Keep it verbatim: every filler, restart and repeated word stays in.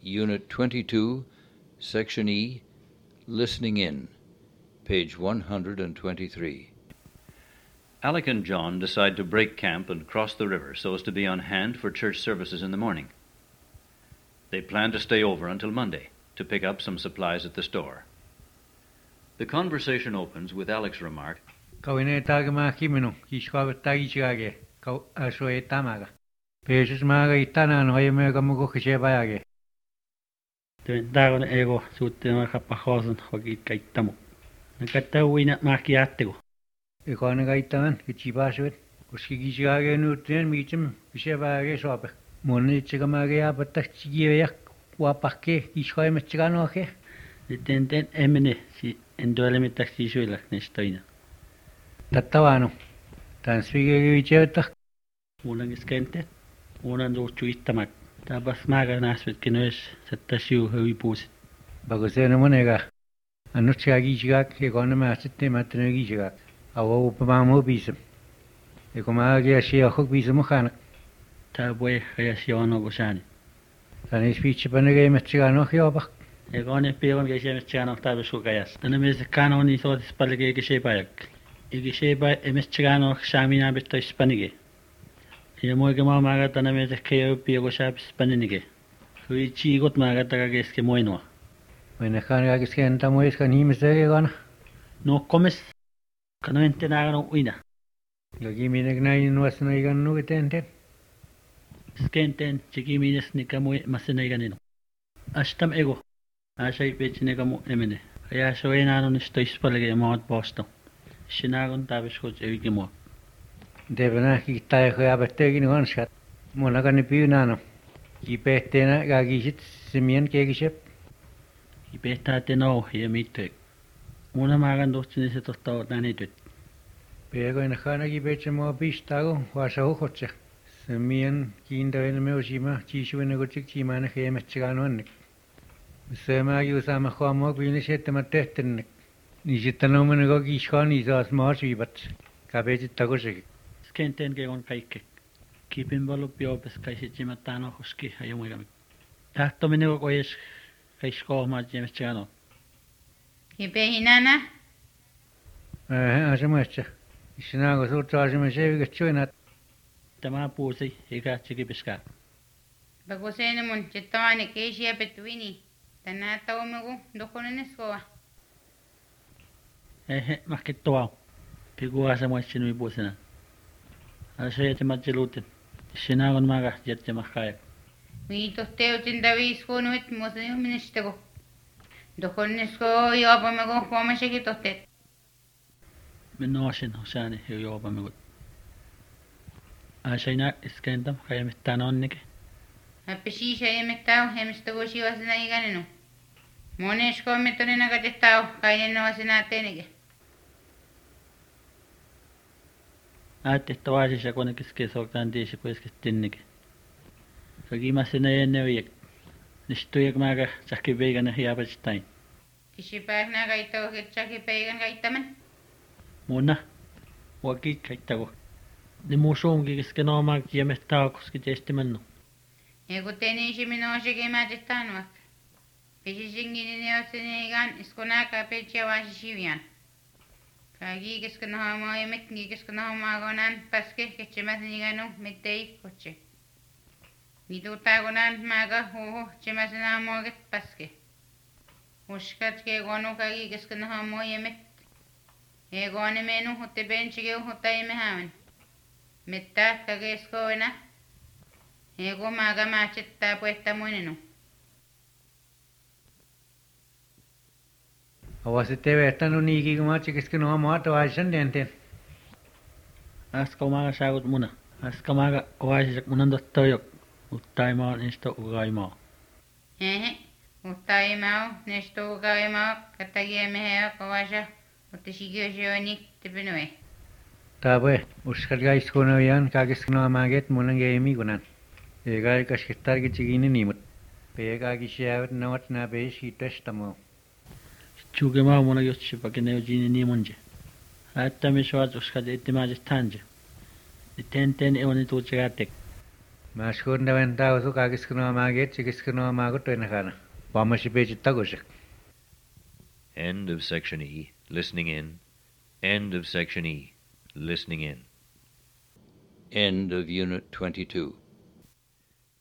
Unit twenty-two, Section E, Listening In, page one hundred twenty-three. Alec and John decide to break camp and cross the river so as to be on hand for church services in the morning. They plan to stay over until Monday to pick up some supplies at the store. The conversation opens with Alec's remark, Kawine tagama kimino, kishkawa tagichage, kaw ashoe tamaga. Pesus maga itana no yemega mugo kishebayage. Tuin dagon ego suuttema kappahosun hogit kaittamu. Nakatawina makiattego. Ikone kaittaman kichibaswet. Koski kishage nutrien michim kishebayage sope. Moni chigamage apatta chigiyak wapakke kishkawa mechiganoke. Tenten emene si endoleme taxisuilak nestoina. Tattavano. Tansvige vichevtak. Ulan iskente. Ulan ruuchu ittamak. Tabas maga nasvet kenoes sattasiu huipuusit. Bagosene monega. Anuchagi chigak ikone maasitte matnegi chigak. Awo upamamo bisem. Ikomage ashia hok bisem khana. Tabwe khayasiano gosani. Tanis piche panege mechigano khiobak. Egone pion ge shemes chano tabe shukayas. Tana mes kanoni so dispalge ge shepayak. Ige sheba emes chano shamina beto hispanige. Yemoy ge ma maga tana mes ke piego shap hispanige. Hui chi got maga taga ge ske moino. When khana ge ske enta mois kan himsege gona. No comes kano ente naga no uina. Gagi minek nai nuas nai gan nu etente. Skenten chiki mines ni kamoy masena ganino. Ashtam ego. Ashay pechine kamo emene. Kaya shoena no nisto ispalge maat posto. Shinagon tabiskot evigimo. Devena ki tay khaya bettegi ni ganshat. Mona kan piunano. Ki pettena gagishit semien kegishep. Ki pettate no yemitek. Mona magan dostine se tosta nanitut. Pego en khana ki pechemo pistago wasa hochche. Semien kinda en meoshima chishuene gochik chimane khemechganon. Sema yusama khamo binishet matetten. Nijitanomen go gishani zas marchibat. Kabejit tagoshik. Skenten ge on kaike. Kipin balu pio pes kaisichima tano hoski ayumegami. Tahto menego koyes kaisko ma jemechano. Kipe hinana? Eh, asemacha. Isinago surtaasime seviga choinat. Tama puusi ega chiki piska. Bagosene mun chittawani keishia betuini. Tana tawmego dokoneskoa. Eh, makittoa. Pigua sa mochinu ibusena. Asayete machilutin. Sinagon maga jette makaya. Mi tohteo tindavis konuit moseo ministego. Dokonesko yopamego homashiki tohtet. Minnosin hosani yopamego. Asayna iskentam kayamitanonnike. Apeshisha yemettao hemistego shiwasna iganeno. Monesko metonena gatettao kaineno wasinatenege. Ate tawasi sa kone kiske soktan diisi pues kistinnike. Kagi masina yenne uyek. Nistuyak maga sakki vegan hiapachtain. Kishipagna gaito kitchaki peigan gaitaman. Muna. Waki kaitago. Ni mushongi kiske no mag yemettao koski testimanno. Ego tenishi minoshiki majittanuak. Pishisingini neosinigan iskonaka pechia washishivian. Kagi kiskanahomo yemet gi kiskanahomo agonan paske kechimasinigano metei koche. Vidutagonan maga hoho chimasinamoget paske. Ushkat ke gono kagi kiskanahomo yemet. Egone menu hote benchige hotai mehamen. Metta kagesko vena. Ego maga machetta puesta muineno. Awasite vetanu niki kumachi kiskeno maata waisan denten. Aska maga sagut muna. Aska maga oaisisak munan dottoyok. Uttaimaa nisto ugaimaa. Ehe. Uttaimao nesto ugaimao katagie meheo kawasha. Utishigio shionik tipinue. Tabe uskal gais kono yan kagiskeno maget munan geimi gunan. Egal kashkitar gichigini nimut. Pega gishavet nawat na beish hitestamo. Chugema mona yochi pakene ujini ni munje. Hatta mi shwat uskad ittimaj tanje. Tenten e oni tu chagatek. Maskun dawen tao su kagis kuno maget chigis kuno magot to nakana. Pamashi page tagoshik. End of section E. Listening in. End of section E. Listening in. End of Unit twenty-two.